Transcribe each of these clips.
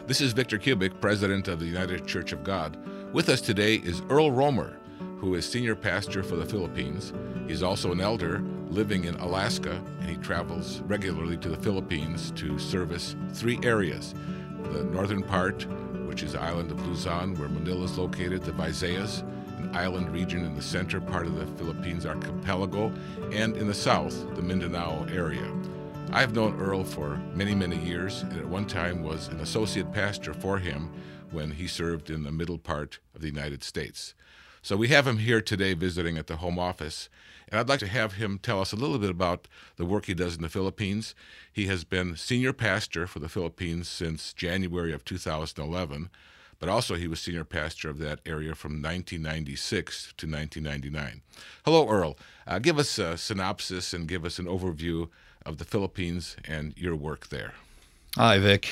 This is Victor Kubik, President of the United Church of God. With us today is Earl Romer, who is Senior Pastor for the Philippines. He's also an elder living in Alaska, and he travels regularly to the Philippines to service three areas. The northern part, which is the island of Luzon, where Manila is located, the Visayas, an island region in the center part of the Philippines archipelago, and in the south, the Mindanao area. I've known Earl for many, many years, and at one time was an associate pastor for him when he served in the middle part of the United States. So we have him here today visiting at the home office, and I'd like to have him tell us a little bit about the work he does in the Philippines. He has been senior pastor for the Philippines since January of 2011, but also he was senior pastor of that area from 1996 to 1999. Hello, Earl. Give us a synopsis and give us an overview of the Philippines and your work there. Hi, Vic.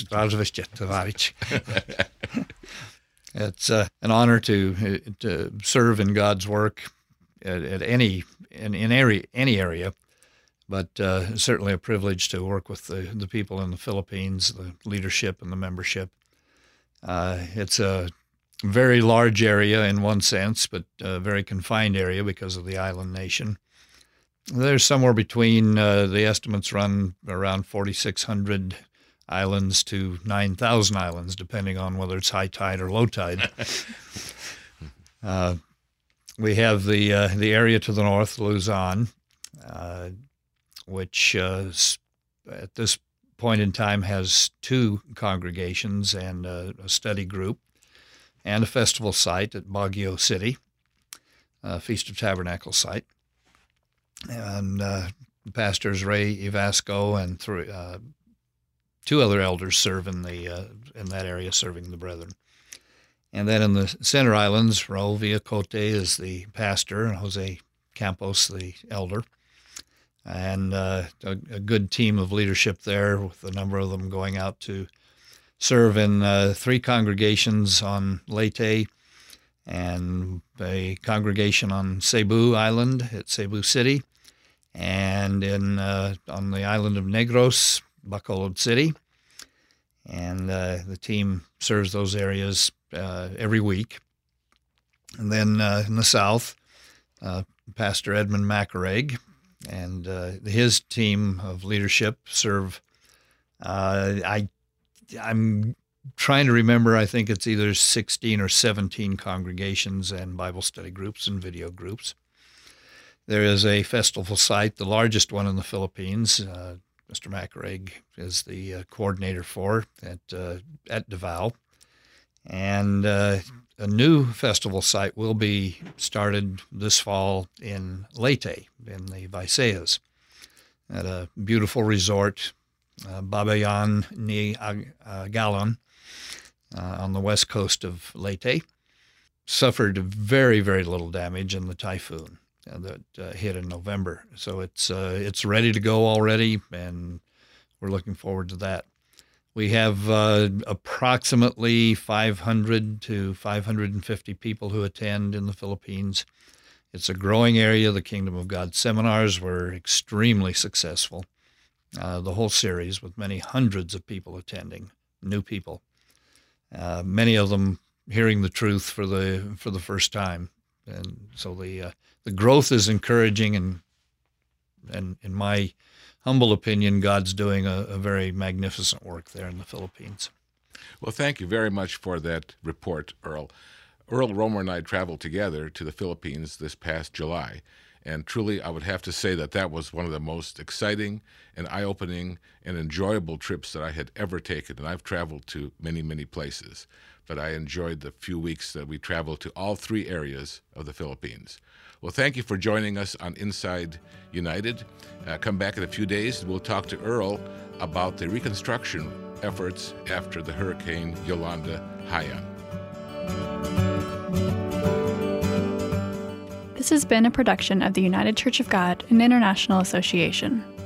It's an honor to serve in God's work at any area, but certainly a privilege to work with the people in the Philippines, the leadership and the membership. It's a very large area in one sense, but a very confined area because of the island nation. There's somewhere between, the estimates run around 4,600 islands to 9,000 islands, depending on whether it's high tide or low tide. We have the area to the north, Luzon, which at this point in time has two congregations and a study group and a festival site at Baguio City, Feast of Tabernacles site. And pastors Ray Evasco and two other elders serve in that area, serving the brethren. And then in the center islands, Raul Villacote is the pastor and Jose Campos the elder. And a good team of leadership there, with a number of them going out to serve in three congregations on Leyte and a congregation on Cebu Island at Cebu City, and on the island of Negros, Bacolod City. And the team serves those areas every week. And then in the south, Pastor Edmund Macareg and his team of leadership serve. I'm trying to remember, I think it's either 16 or 17 congregations and Bible study groups and video groups. There is a festival site, the largest one in the Philippines. Mr. Macareg is the coordinator for at Davao. And a new festival site will be started this fall in Leyte, in the Visayas, at a beautiful resort, Babayan ni Galon, on the west coast of Leyte. Suffered very, very little damage in the typhoon that hit in November. So it's ready to go already, and we're looking forward to that. We have approximately 500 to 550 people who attend in the Philippines. It's a growing area. The Kingdom of God seminars were extremely successful. The whole series, with many hundreds of people attending, new people, many of them hearing the truth for the first time. And so the growth is encouraging, and in my humble opinion, God's doing a very magnificent work there in the Philippines. Well, thank you very much for that report, Earl. Earl Romer and I traveled together to the Philippines this past July, and truly I would have to say that was one of the most exciting and eye-opening and enjoyable trips that I had ever taken. And I've traveled to many, many places, but I enjoyed the few weeks that we traveled to all three areas of the Philippines. Well, thank you for joining us on Inside United. Come back in a few days, and we'll talk to Earl about the reconstruction efforts after the Hurricane Yolanda Haiyan. This has been a production of the United Church of God, an international association.